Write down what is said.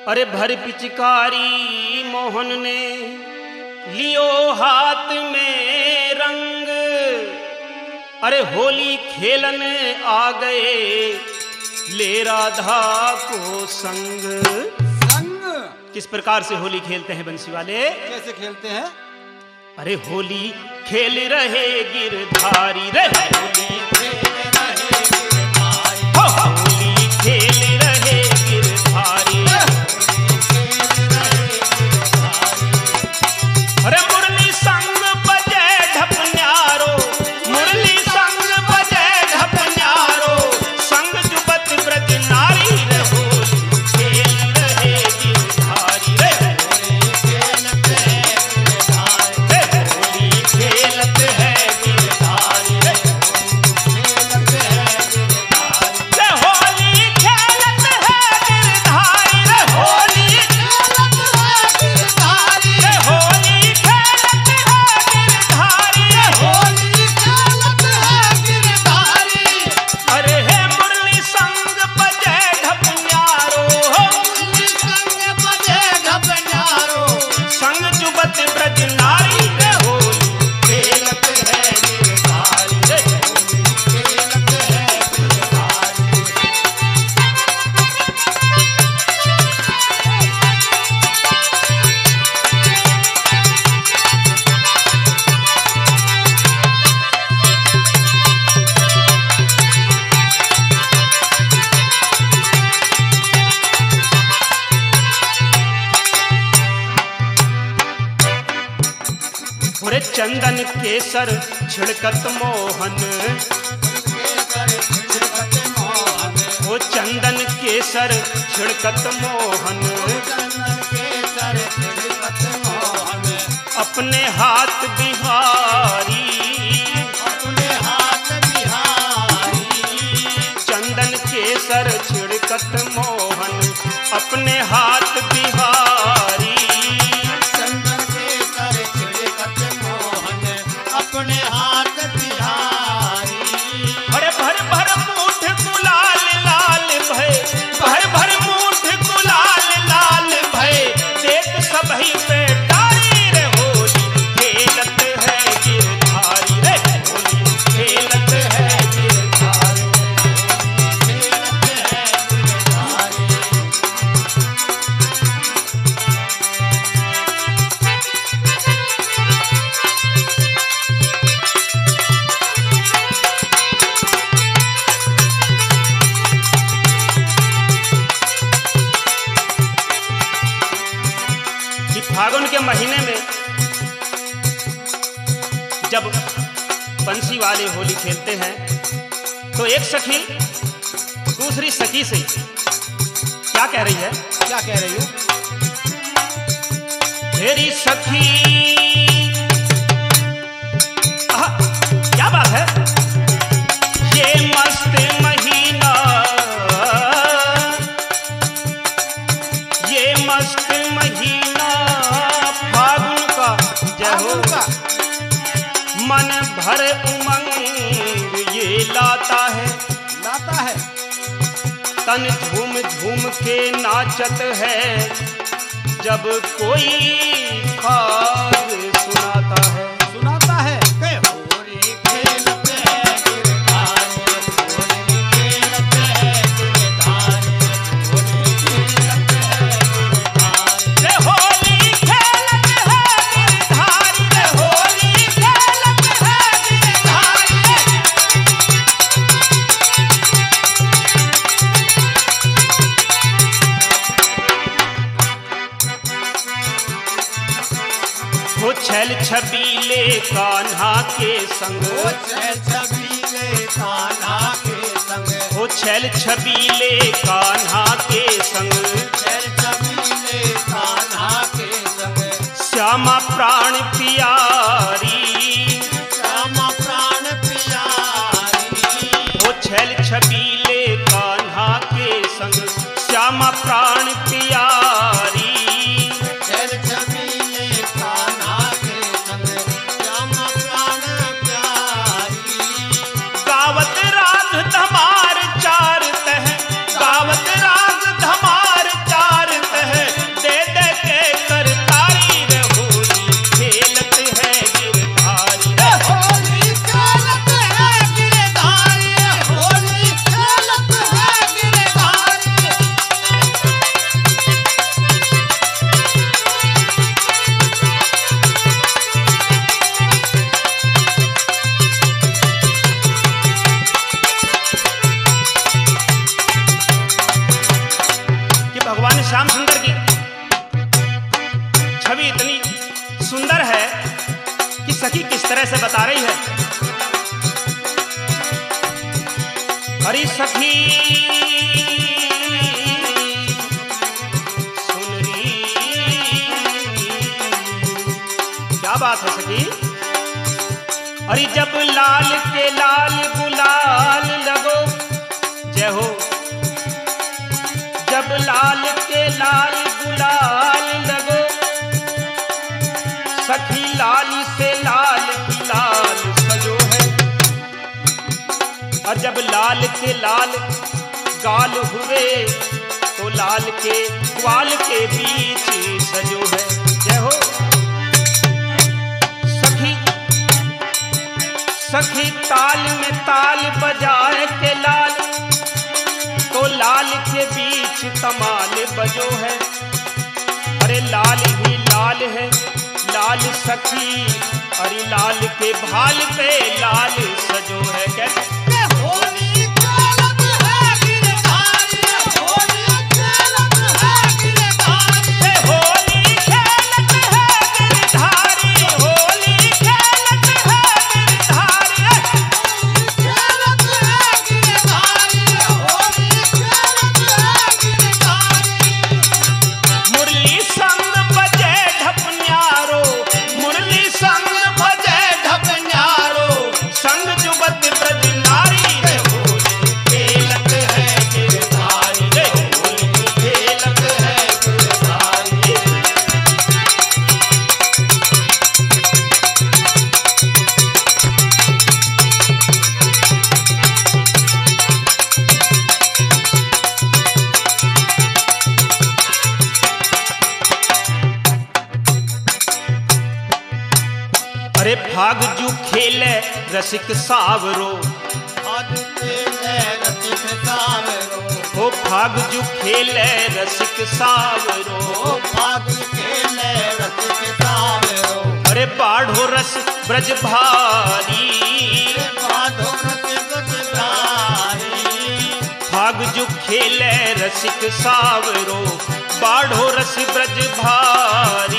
अरे भर पिचकारी मोहन ने लियो हाथ में रंग, अरे होली खेलन आ गए ले राधा को संग। किस प्रकार से होली खेलते हैं बंसी वाले? कैसे खेलते हैं? अरे होली खेल रहे गिरधारी रे, होली खेल रहे गिरधारी, होली खेल रहे गिरधारी, अरे मुरली संग बजे ढपन्यारो, मुरली संग बजे ढपन्यारो, संग जुबत ब्रज नारी रे, होली खेल रहे गिरधारी रे, होली खेलते हैं गिरधारी, होली खेलते हैं गिरधारी रे, खेलते हैं गिरधारी, होली खेलते हैं गिरधारी रे, होली चंदन केसर छिड़कत मोहन, वो चंदन केसर छिड़कत मोहन, अपने हाथ बिहारी, अपने हाथ बिहारी, चंदन केसर छिड़कत मोहन, अपने हाथ बिहारी, अपने हाथ बिहारी, अरे भर भर मूठ गुलाल लाल भय, भर भर मूठ गुलाल लाल भय, देख सबही पे डारी रे, होली खेलत है गिरधारी रे, होली खेलत है गिरधारी, खेलत है गिरधारी। फागुन के महीने में जब बंसी वाले होली खेलते हैं तो एक सखी दूसरी सखी से क्या कह रही है? क्या कह रही है? मेरी सखी, क्या बात है, ये मस्त महीना, ये मस्त महीना फागुन का जय हो, मन भर उमंग ये लाता है, लाता है, तन झूम झूम के नाचत है, जब कोई खाग सुनाता है, सुनाता है। वो छैल छबीले कान्हा के संग, वो छैल छबीले कान्हा के संग, वो छैल छबीले कान्हा के संग, छैल छबीले कान्हा के संग, श्यामा प्राण प्यारी, श्यामा प्राण प्यारी, वो छैल छबीले कान्हा के संग, श्यामा प्राण प्यारी, धमार चारत है, गावत राग धमार चारत है, श्याम सुंदर की छवि इतनी सुंदर है कि सखी किस तरह से बता रही है। अरे सखी सुन रही, क्या बात है सखी। अरे जब लाल के लाल गुलाल लगो, जय हो, जब लाल के लाल गुलाल लगो, सखी लाल से लाल की लाल सजो है। और जब लाल के लाल गाल हुए तो लाल के ग्वाल के बीच सजो है। जय हो सखी, सखी ताल में ताल बजाए के लाल तो लाल के बीच कमाल बजो है। अरे लाल ही लाल है लाल सखी, अरे लाल के भाल पे लाल सजो है। कैसे होली खेलत है गिरधारी, होली खेलत है गिरधारी, होली खेलत है गिरधारी, होली खेलत है गिरधारी, खेलत है गिरधारी, होली खेलत है गिरधारी। मुरली संग बजे ढपन्यारो, मुरली संग बजे ढपन्यारो, संग जुबत ब्रज नारी रे। होली खेलत है गिरधारी रे, होली खेलत है गिरधारी। अरे भाग जू खेले रसिक सावरो, आज खेले रसिक सावरो, ओ भाग जू खेले रसिक सावरो। ओ भाग खेले रसिक सावरो, अरे बाढ़ो रस ब्रज भारी, बाधो रसिक ब्रजधारी। भाग जू खेले रसिक सावरो, बाढ़ो रस ब्रज भारी।